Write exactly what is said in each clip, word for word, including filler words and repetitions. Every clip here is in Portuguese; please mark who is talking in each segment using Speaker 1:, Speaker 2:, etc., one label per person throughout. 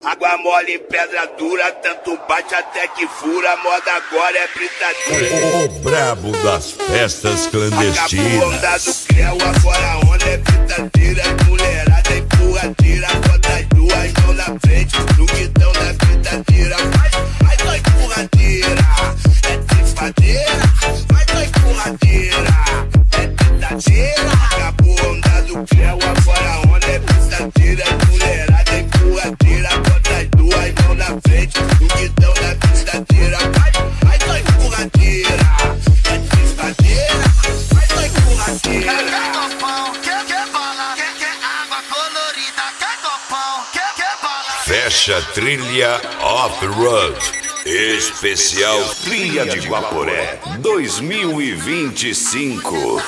Speaker 1: Água mole em pedra dura, tanto bate até que fura. Moda agora é britadeira.
Speaker 2: O brabo das festas clandestinas.
Speaker 1: Acabou onda do creu, agora a onda é britadeira. Mulherada empurradeira, bota as duas mãos na frente, no guidão da britadeira. Vai, vai tua empurradeira, é trifadeira. Vai tua empurradeira, é britadeira. Acabou onda do creu, agora a onda é britadeira. Mulherada empurradeira, bota as duas mãos na frente, no guidão da britadeira. Vai, vai tua empurradeira, é trifadeira. Vai tua empurradeira.
Speaker 3: Quer copão, quer, quer bala, quer, quer água colorida, quer copão, quer, quer bala.
Speaker 2: Fecha trilha off-road. Especial Trilha de Guaporé dois mil e vinte e cinco.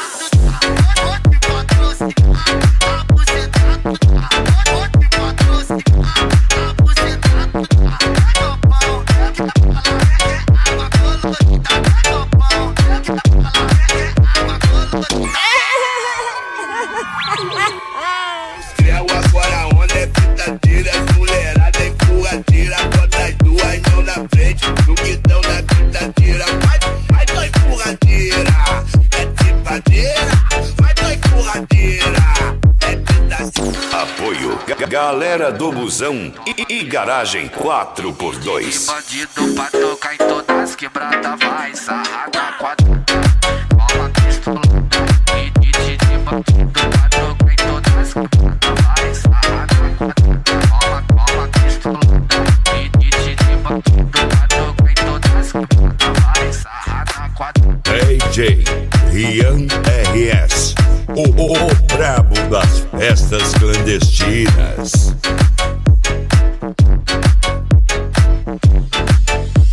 Speaker 1: Creu, agora a onda é britadeira. Mulherada empurradeira, bota as duas mãos na frente, no guidão da britadeira. Vai, vai tua empurradeira, é tripadeira. Vai tua empurradeira, é britadeira.
Speaker 2: Apoio Ga- Galera do Busão e, e Garagem quatro por dois.
Speaker 3: Bandido pra tocar em todas as quebradas, vai sarrada quatro. Cola pistola e de de bandido pra tocar em todas as quebradas, vai sarrada quatro. Cola, cola pistola e de de bandido pra tocar em todas as quebradas, vai sarrada quatro.
Speaker 2: D J Rian R S, o, o, o brabo das festas clandestinas.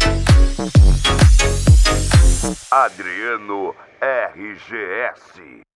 Speaker 2: Adriano R G S.